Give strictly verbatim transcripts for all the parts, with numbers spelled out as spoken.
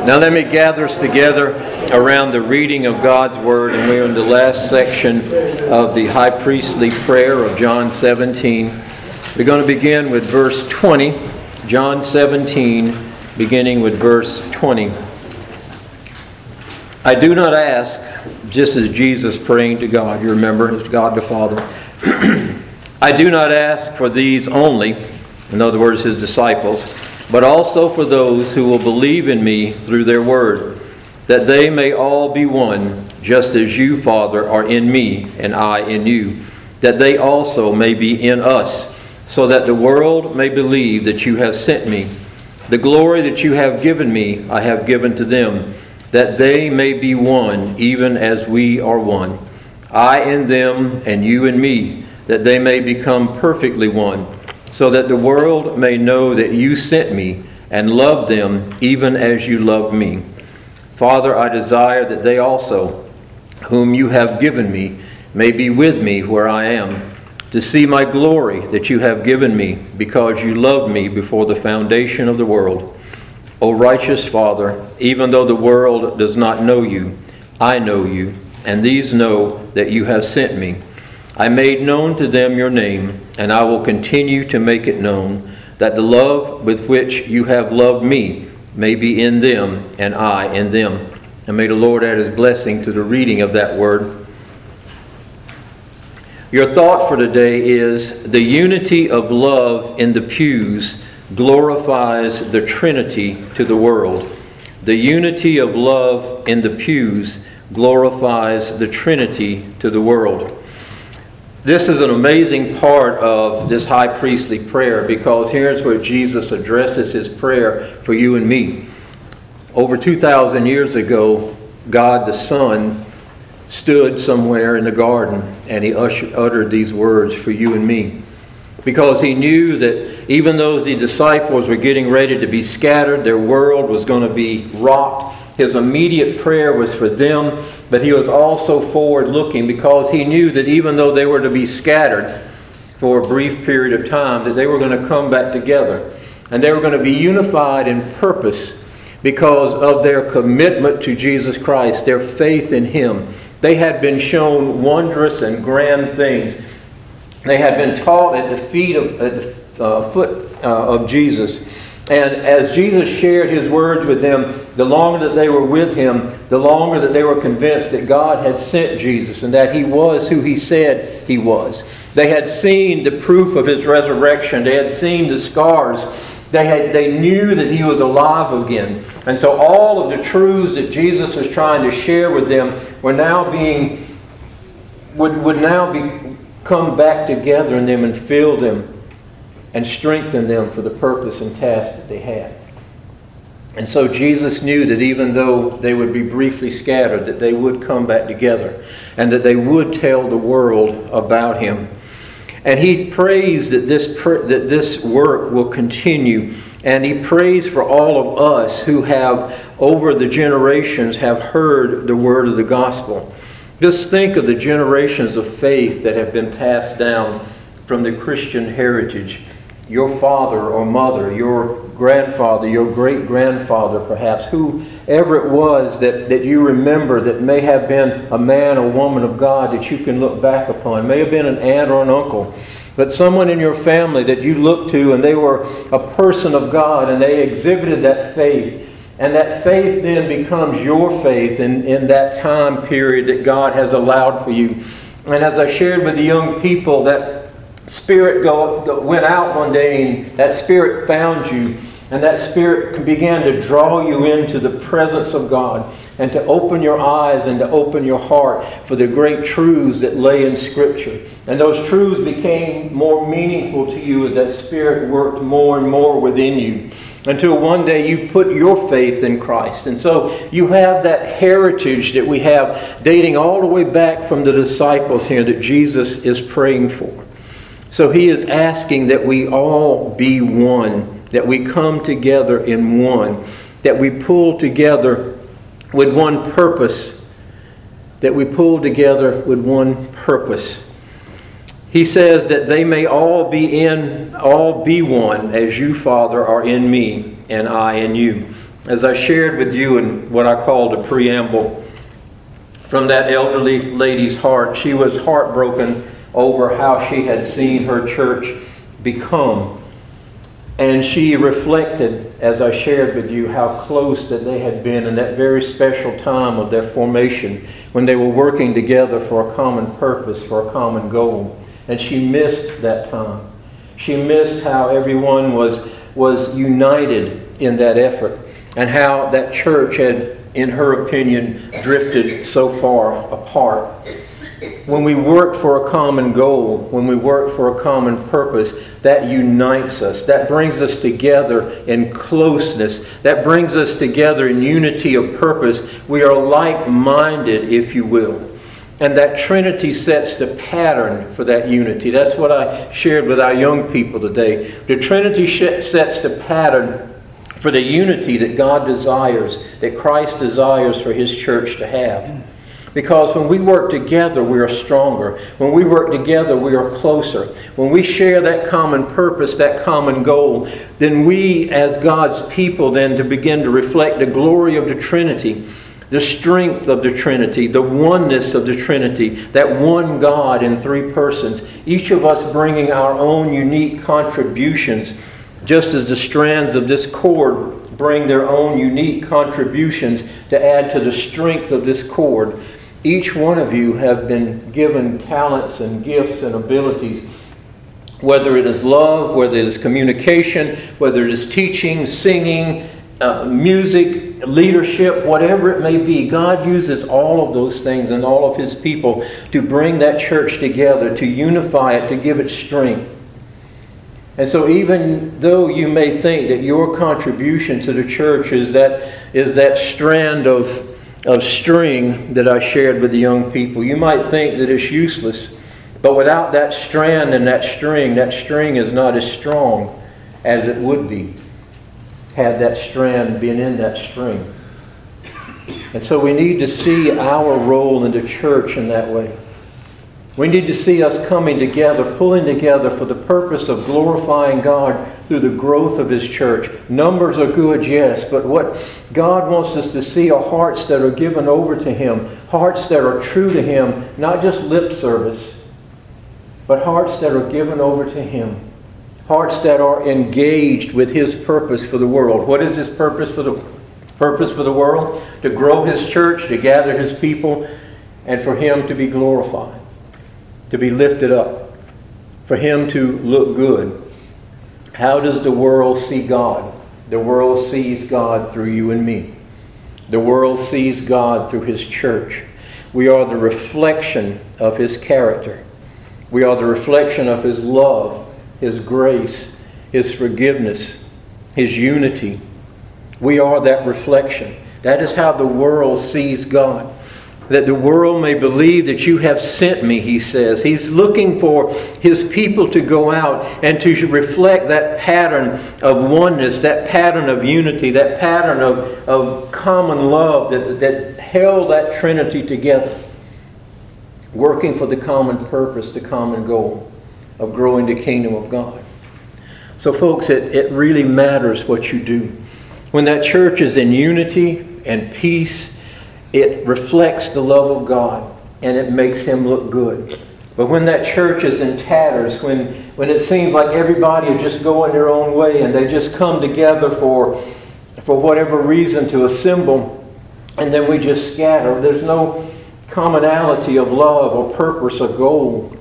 Now let me gather us together around the reading of God's Word, and we're in the last section of the high priestly prayer of John seventeen. We're going to begin with verse twenty, John seventeen, beginning with verse twenty. I do not ask, just as Jesus praying to God, you remember, it's God the Father. I do not ask for these only, in other words, His disciples, but also for those who will believe in me through their word, that they may all be one, just as you, Father, are in me and I in you, that they also may be in us, so that the world may believe that you have sent me. The glory that you have given me, I have given to them, that they may be one, even as we are one. I in them and you in me, that they may become perfectly one, so that the world may know that you sent me and loved them even as you loved me. Father, I desire that they also, whom you have given me, may be with me where I am, to see my glory that you have given me, because you loved me before the foundation of the world. O righteous Father, even though the world does not know you, I know you, and these know that you have sent me. I made known to them your name, and I will continue to make it known, that the love with which you have loved me may be in them, and I in them. And may the Lord add His blessing to the reading of that word. Your thought for today is, the unity of love in the pews glorifies the Trinity to the world. The unity of love in the pews glorifies the Trinity to the world. This is an amazing part of this high priestly prayer, because here's where Jesus addresses His prayer for you and me. Over two thousand years ago, God the Son stood somewhere in the garden and He ushered, uttered these words for you and me. Because He knew that even though the disciples were getting ready to be scattered, their world was going to be rocked. His immediate prayer was for them, but He was also forward-looking, because He knew that even though they were to be scattered for a brief period of time, that they were going to come back together. And they were going to be unified in purpose because of their commitment to Jesus Christ, their faith in Him. They had been shown wondrous and grand things. They had been taught at the feet of, at the uh, foot uh, of Jesus. And as Jesus shared His words with them, the longer that they were with Him, the longer that they were convinced that God had sent Jesus and that He was who He said He was. They had seen the proof of His resurrection. They had seen the scars. They had, they knew that He was alive again. And so all of the truths that Jesus was trying to share with them were now being, would, would now be, come back together in them and fill them and strengthen them for the purpose and task that they had. And so Jesus knew that even though they would be briefly scattered, that they would come back together and that they would tell the world about Him. And He prays that this, that this work will continue. And He prays for all of us who have, over the generations, have heard the word of the gospel. Just think of the generations of faith that have been passed down from the Christian heritage. Your father or mother, your grandfather, your great-grandfather perhaps, whoever it was that, that you remember that may have been a man or woman of God that you can look back upon. May have been an aunt or an uncle, but someone in your family that you look to, and they were a person of God and they exhibited that faith. And that faith then becomes your faith in, in that time period that God has allowed for you. And as I shared with the young people, that Spirit go, went out one day, and that Spirit found you, and that Spirit began to draw you into the presence of God, and to open your eyes and to open your heart for the great truths that lay in Scripture. And those truths became more meaningful to you as that Spirit worked more and more within you, until one day you put your faith in Christ. And so you have that heritage that we have dating all the way back from the disciples here that Jesus is praying for. So He is asking that we all be one, that we come together in one, that we pull together with one purpose, that we pull together with one purpose. He says that they may all be in, all be one, as you, Father, are in me, and I in you. As I shared with you in what I called a preamble, from that elderly lady's heart, she was heartbroken over how she had seen her church become. And she reflected, as I shared with you, how close that they had been in that very special time of their formation, when they were working together for a common purpose, for a common goal. And she missed that time. She missed how everyone was, was united in that effort, and how that church had, in her opinion, drifted so far apart. When we work for a common goal, when we work for a common purpose, that unites us. That brings us together in closeness. That brings us together in unity of purpose. We are like-minded, if you will. And that Trinity sets the pattern for that unity. That's what I shared with our young people today. The Trinity sets the pattern for the unity that God desires, that Christ desires for His church to have. Because when we work together, we are stronger. When we work together, we are closer. When we share that common purpose, that common goal, then we, as God's people, then to begin to reflect the glory of the Trinity, the strength of the Trinity, the oneness of the Trinity, that one God in three persons, each of us bringing our own unique contributions, just as the strands of this cord bring their own unique contributions to add to the strength of this cord. Each one of you have been given talents and gifts and abilities, whether it is love, whether it is communication, whether it is teaching, singing, uh, music, leadership, whatever it may be. God uses all of those things and all of His people to bring that church together, to unify it, to give it strength. And so even though you may think that your contribution to the church is that, is that strand of of string that I shared with the young people, you might think that it's useless. But without that strand and that string, that string is not as strong as it would be had that strand been in that string. And so we need to see our role in the church in that way. We need to see us coming together, pulling together for the purpose of glorifying God through the growth of His church. Numbers are good, yes, but what God wants us to see are hearts that are given over to Him, hearts that are true to Him, not just lip service, but hearts that are given over to Him, hearts that are engaged with His purpose for the world. What is His purpose for the purpose for the world? To grow His church, to gather His people, and for Him to be glorified, to be lifted up, for Him to look good. How does the world see God? The world sees God through you and me. The world sees God through His church. We are the reflection of His character. We are the reflection of His love, His grace, His forgiveness, His unity. We are that reflection. That is how the world sees God. That the world may believe that you have sent me, He says. He's looking for His people to go out and to reflect that pattern of oneness, that pattern of unity, that pattern of, of common love that, that held that Trinity together, working for the common purpose, the common goal of growing the kingdom of God. So folks, it, it really matters what you do. When that church is in unity and peace, it reflects the love of God, and it makes Him look good. But when that church is in tatters, when, when it seems like everybody is just going their own way and they just come together for, for whatever reason to assemble, and then we just scatter, there's no commonality of love or purpose or goal,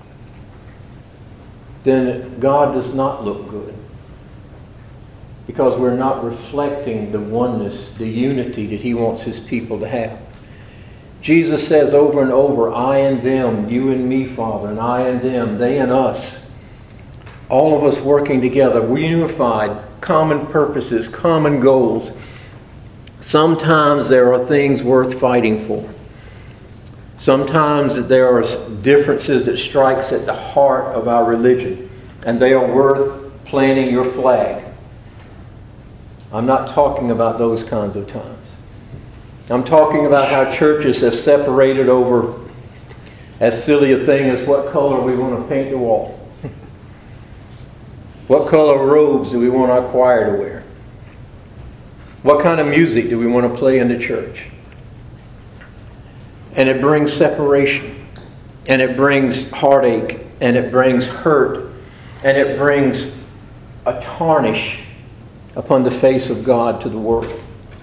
then God does not look good. Because we're not reflecting the oneness, the unity that He wants His people to have. Jesus says over and over, I and them, you and me, Father, and I and them, they and us. All of us working together, we're unified, common purposes, common goals. Sometimes there are things worth fighting for. Sometimes there are differences that strikes at the heart of our religion, and they are worth planting your flag. I'm not talking about those kinds of times. I'm talking about how churches have separated over as silly a thing as what color we want to paint the wall. What color robes do we want our choir to wear? What kind of music do we want to play in the church? And it brings separation, and it brings heartache, and it brings hurt, and it brings a tarnish upon the face of God to the world.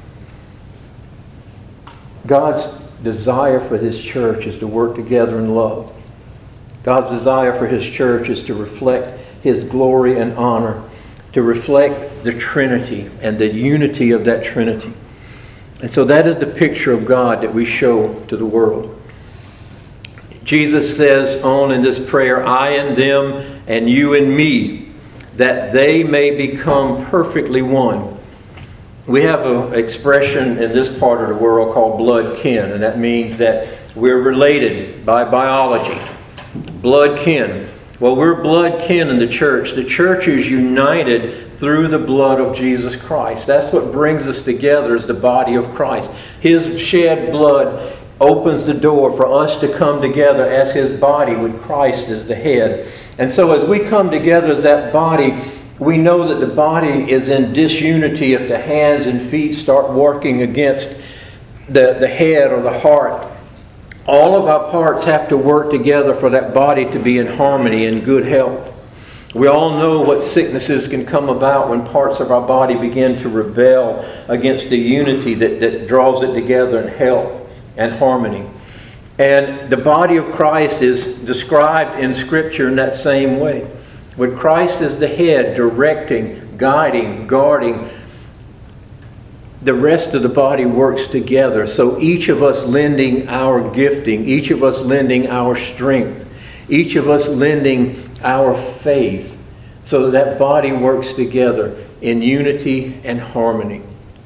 God's desire for His church is to work together in love. God's desire for His church is to reflect His glory and honor, to reflect the Trinity and the unity of that Trinity. And so that is the picture of God that we show to the world. Jesus says on in this prayer, I and them and you and me, that they may become perfectly one. We have an expression in this part of the world called blood kin, and that means that we're related by biology. Blood kin. Well, we're blood kin in the church. The church is united through the blood of Jesus Christ. That's what brings us together as the body of Christ. His shed blood opens the door for us to come together as His body with Christ as the head. And so as we come together as that body, we know that the body is in disunity if the hands and feet start working against the, the head or the heart. All of our parts have to work together for that body to be in harmony and good health. We all know what sicknesses can come about when parts of our body begin to rebel against the unity that, that draws it together in health and harmony. And the body of Christ is described in Scripture in that same way. With Christ as the head, directing, guiding, guarding, the rest of the body works together. So each of us lending our gifting, each of us lending our strength, each of us lending our faith, so that that body works together in unity and harmony.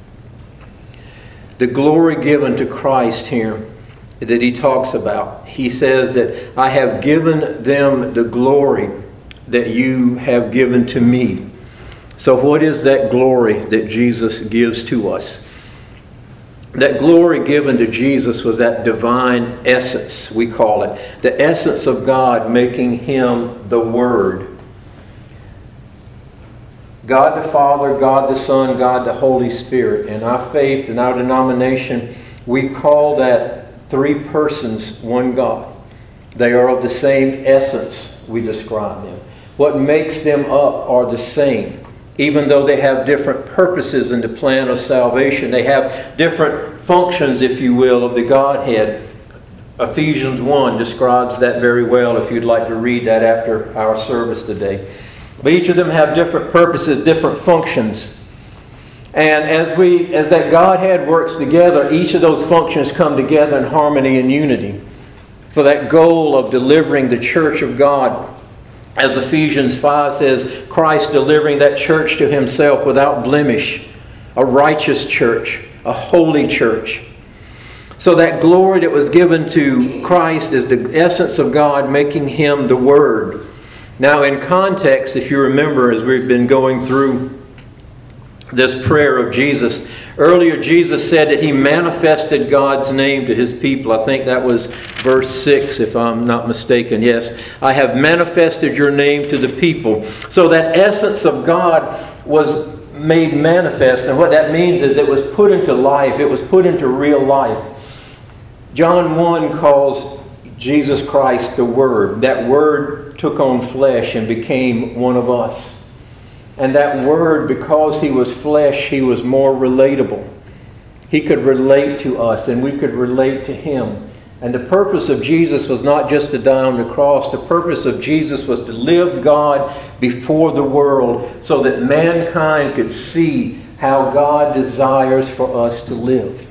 The glory given to Christ here that He talks about, He says that I have given them the glory that you have given to me. So what is that glory that Jesus gives to us? That glory given to Jesus was that divine essence, we call it. The essence of God, making Him the Word. God the Father, God the Son, God the Holy Spirit. In our faith, in our denomination, we call that three persons, one God. They are of the same essence, we describe them. What makes them up are the same. Even though they have different purposes in the plan of salvation, they have different functions, if you will, of the Godhead. Ephesians one describes that very well, if you'd like to read that after our service today. But each of them have different purposes, different functions. And as we, as that Godhead works together, each of those functions come together in harmony and unity for that goal of delivering the church of God. As Ephesians five says, Christ delivering that church to Himself without blemish, a righteous church, a holy church. So that glory that was given to Christ is the essence of God, making Him the Word. Now in context, if you remember, as we've been going through this prayer of Jesus, earlier Jesus said that He manifested God's name to His people. I think that was verse six, if I'm not mistaken. Yes, I have manifested your name to the people. So that essence of God was made manifest, and what that means is it was put into life. It was put into real life. John one calls Jesus Christ the Word. That Word took on flesh and became one of us. And that Word, because He was flesh, He was more relatable. He could relate to us and we could relate to Him. And the purpose of Jesus was not just to die on the cross. The purpose of Jesus was to live God before the world so that mankind could see how God desires for us to live.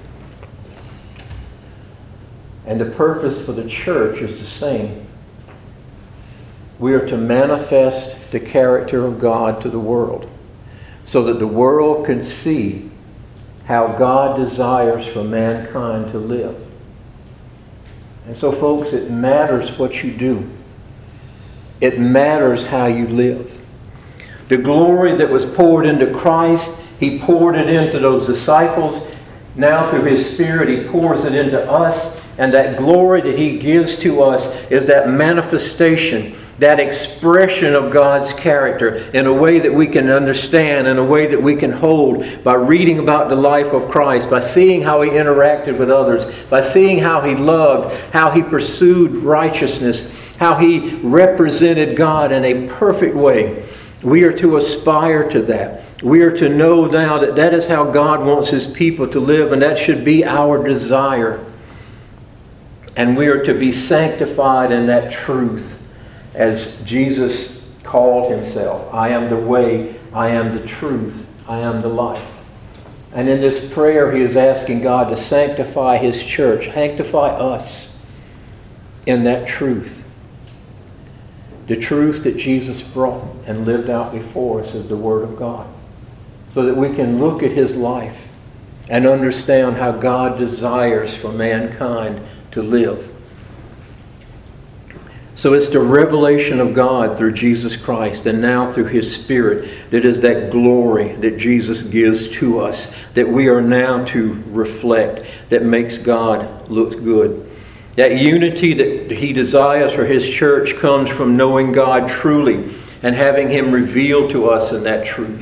And the purpose for the church is the same. We are to manifest the character of God to the world so that the world can see how God desires for mankind to live. And so, folks, it matters what you do. It matters how you live. The glory that was poured into Christ, He poured it into those disciples. Now through His Spirit, He pours it into us. And that glory that He gives to us is that manifestation that expression of God's character in a way that we can understand, in a way that we can hold, by reading about the life of Christ, by seeing how He interacted with others, by seeing how He loved, how He pursued righteousness, how He represented God in a perfect way. We are to aspire to that. We are to know now that that is how God wants His people to live, and that should be our desire. And we are to be sanctified in that truth, as Jesus called Himself. I am the way, I am the truth, I am the life. And in this prayer, he is asking God to sanctify His church, sanctify us in that truth. The truth that Jesus brought and lived out before us is the Word of God. So that we can look at His life and understand how God desires for mankind to live. So it's the revelation of God through Jesus Christ and now through His Spirit that is that glory that Jesus gives to us, that we are now to reflect, that makes God look good. That unity that He desires for His church comes from knowing God truly and having Him revealed to us in that truth.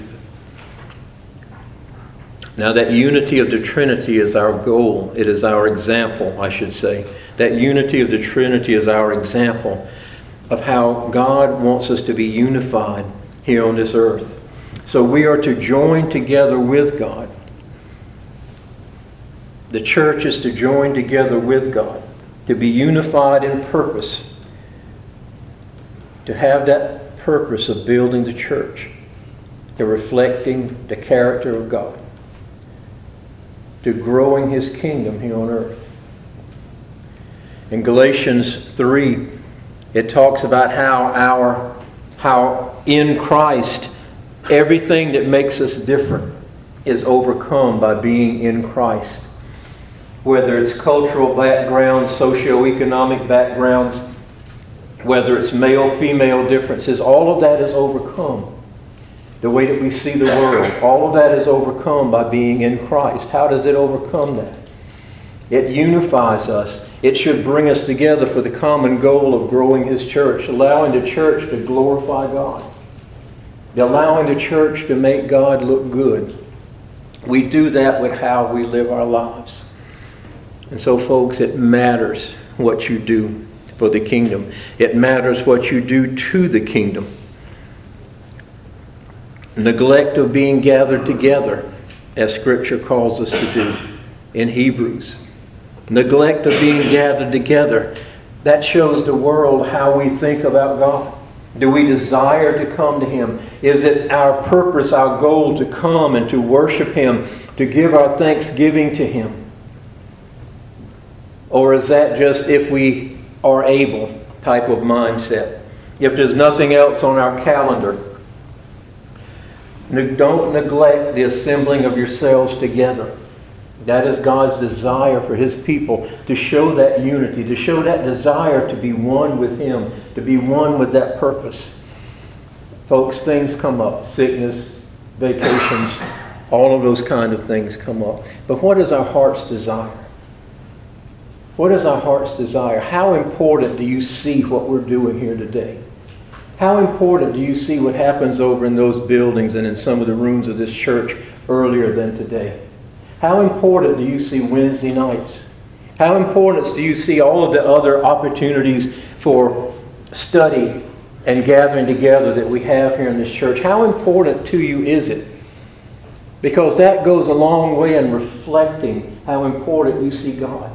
Now that unity of the Trinity is our goal. It is our example, I should say. That unity of the Trinity is our example of how God wants us to be unified here on this earth. So we are to join together with God. The church is to join together with God, to be unified in purpose, to have that purpose of building the church, to reflecting the character of God, to growing His kingdom here on earth. In Galatians three, it talks about how our, how in Christ, everything that makes us different is overcome by being in Christ. Whether it's cultural backgrounds, socioeconomic backgrounds, whether it's male-female differences, all of that is overcome. The way that we see the world, all of that is overcome by being in Christ. How does it overcome that? It unifies us. It should bring us together for the common goal of growing His church, allowing the church to glorify God, allowing the church to make God look good. We do that with how we live our lives. And so, folks, it matters what you do for the kingdom. It matters what you do to the kingdom. Neglect of being gathered together, as Scripture calls us to do in Hebrews. Neglect of being gathered together, that shows the world how we think about God. Do we desire to come to Him? Is it our purpose, our goal to come and to worship Him, to give our thanksgiving to Him? Or is that just if we are able type of mindset? If there's nothing else on our calendar, don't neglect the assembling of yourselves together. That is God's desire for His people, to show that unity, to show that desire to be one with Him, to be one with that purpose. Folks, things come up. Sickness, vacations, all of those kind of things come up. But what is our heart's desire? What is our heart's desire? How important do you see what we're doing here today? How important do you see what happens over in those buildings and in some of the rooms of this church earlier than today? How important do you see Wednesday nights? How important do you see all of the other opportunities for study and gathering together that we have here in this church? How important to you is it? Because that goes a long way in reflecting how important you see God.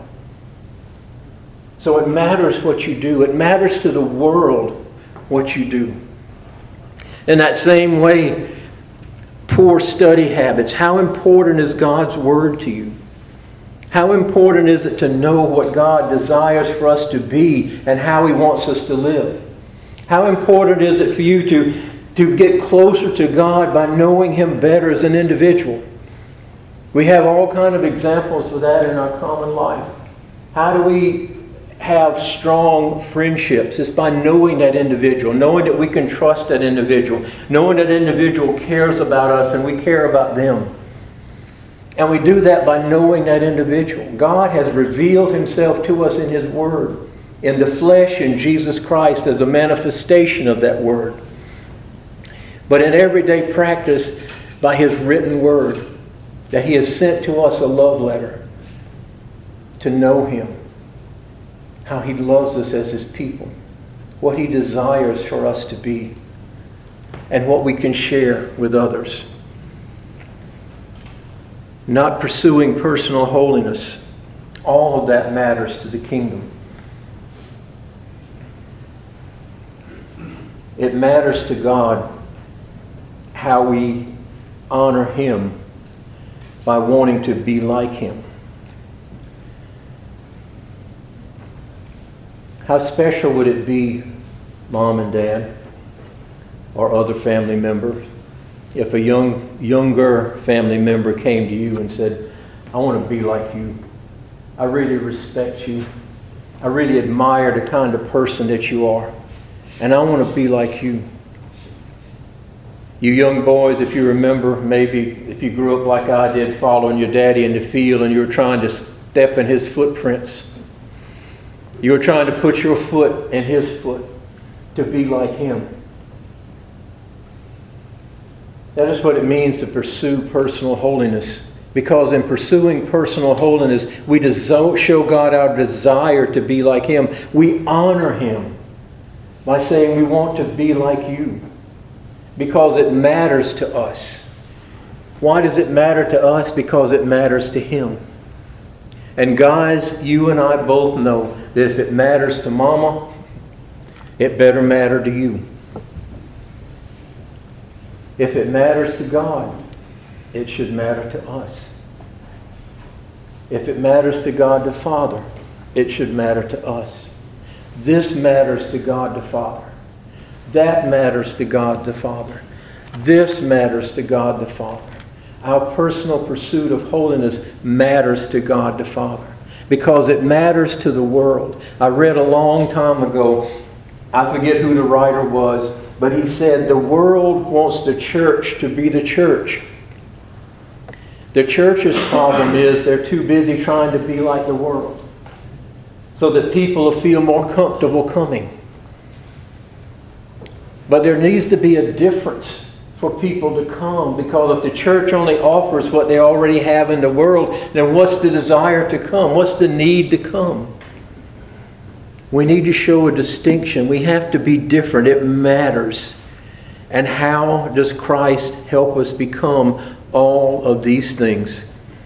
So it matters what you do. It matters to the world what you do. In that same way, poor study habits. How important is God's Word to you? How important is it to know what God desires for us to be and how He wants us to live? How important is it for you to, to get closer to God by knowing Him better as an individual? We have all kinds of examples of that in our common life. How do we have strong friendships? It's by knowing that individual, knowing that we can trust that individual, knowing that individual cares about us and we care about them. And we do that by knowing that individual. God has revealed Himself to us in His Word. in the flesh in Jesus Christ as a manifestation of that Word, but in everyday practice by His written Word, that He has sent to us a love letter to know Him, how He loves us as His people, what He desires for us to be, and what we can share with others. Not pursuing personal holiness, all of that matters to the kingdom. It matters to God how we honor Him by wanting to be like Him. How special would it be, Mom and Dad, or other family members, if a young, younger family member came to you and said, I want to be like you. I really respect you. I really admire the kind of person that you are. And I want to be like you. You young boys, if you remember, maybe if you grew up like I did, following your daddy in the field and you were trying to step in his footprints. You were trying to put your foot in his foot to be like him. That is what it means to pursue personal holiness. Because in pursuing personal holiness, we deso- show God our desire to be like Him. We honor Him by saying we want to be like you. Because it matters to us. Why does it matter to us? Because it matters to Him. And guys, you and I both know that if it matters to Mama, it better matter to you. If it matters to God, it should matter to us. If it matters to God the Father, it should matter to us. This matters to God the Father. That matters to God the Father. This matters to God the Father. Our personal pursuit of holiness matters to God the Father because it matters to the world. I read a long time ago, I forget who the writer was, but he said the world wants the church to be the church. The church's problem is they're too busy trying to be like the world so that people will feel more comfortable coming. But there needs to be a difference for people to come, because if the church only offers what they already have in the world, then what's the desire to come? What's the need to come? We need to show a distinction. We have to be different. It matters. And how does Christ help us become all of these things?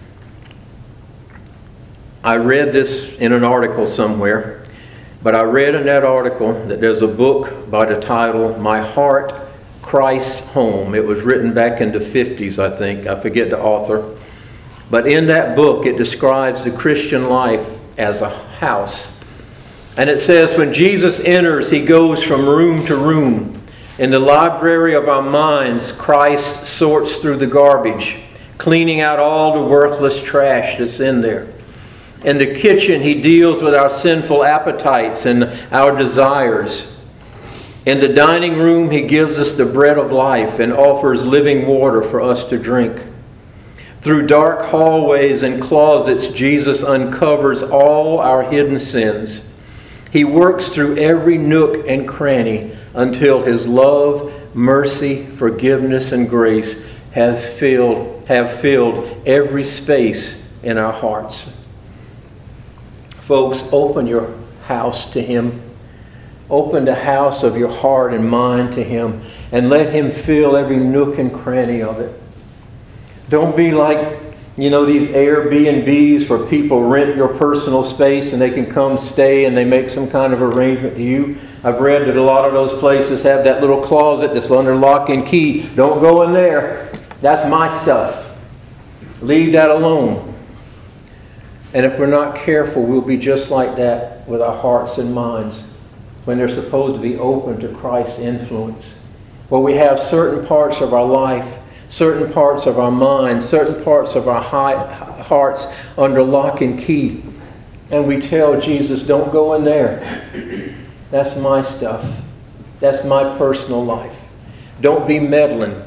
I read this in an article somewhere, but I read in that article that there's a book by the title, My Heart, Christ's Home. It was written back in the fifties, I think. I forget the author. But in that book, it describes the Christian life as a house. And it says when Jesus enters, He goes from room to room. In the library of our minds, Christ sorts through the garbage, cleaning out all the worthless trash that's in there. In the kitchen, He deals with our sinful appetites and our desires. In the dining room, He gives us the bread of life and offers living water for us to drink. Through dark hallways and closets, Jesus uncovers all our hidden sins. He works through every nook and cranny until His love, mercy, forgiveness, and grace has filled, have filled every space in our hearts. Folks, open your house to Him. Open the house of your heart and mind to Him, and let Him fill every nook and cranny of it. Don't be like, you know, these Airbnbs where people rent your personal space and they can come stay and they make some kind of arrangement to you. I've read that a lot of those places have that little closet that's under lock and key. Don't go in there. That's my stuff. Leave that alone. And if we're not careful, we'll be just like that with our hearts and minds when they're supposed to be open to Christ's influence. Well, we have certain parts of our life, certain parts of our minds, certain parts of our hearts under lock and key. And we tell Jesus, don't go in there. That's my stuff. That's my personal life. Don't be meddling.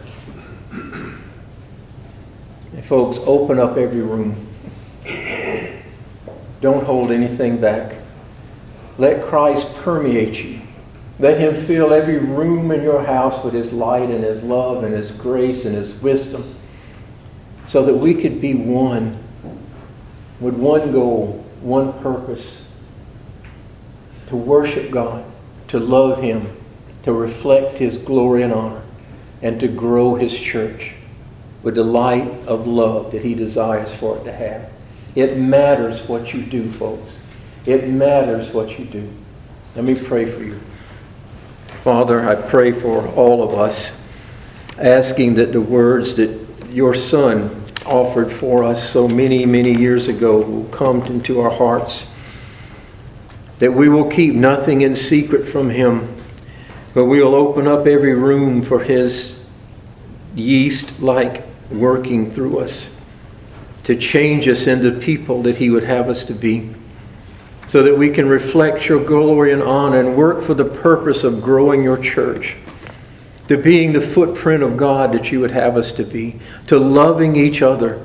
And folks, open up every room. Don't hold anything back. Let Christ permeate you. Let Him fill every room in your house with His light and His love and His grace and His wisdom, so that we could be one, with one goal, one purpose, to worship God, to love Him, to reflect His glory and honor, and to grow His church with the light of love that He desires for it to have. It matters what you do, folks. It matters what you do. Let me pray for you. Father, I pray for all of us, asking that the words that your Son offered for us so many, many years ago will come into our hearts, that we will keep nothing in secret from Him, but we will open up every room for His yeast-like working through us to change us into people that He would have us to be, so that we can reflect your glory and honor and work for the purpose of growing your church, to being the footprint of God that you would have us to be, to loving each other,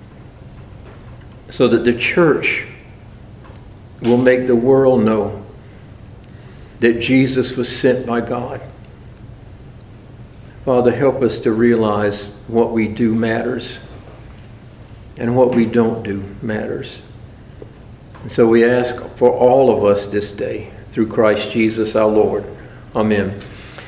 so that the church will make the world know that Jesus was sent by God. Father, help us to realize what we do matters and what we don't do matters. And so we ask for all of us this day, through Christ Jesus our Lord. Amen.